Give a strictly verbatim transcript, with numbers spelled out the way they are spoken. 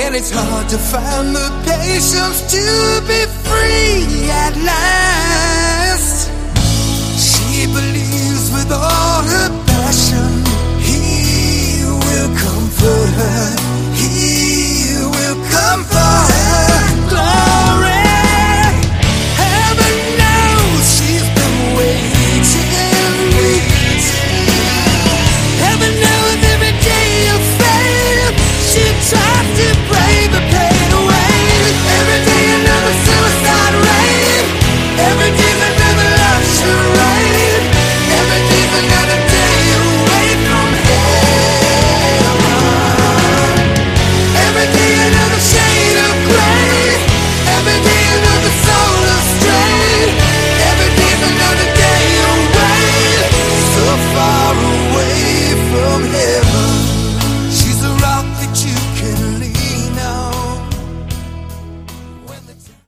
and it's hard to find the patience to be free at last. She believes with all her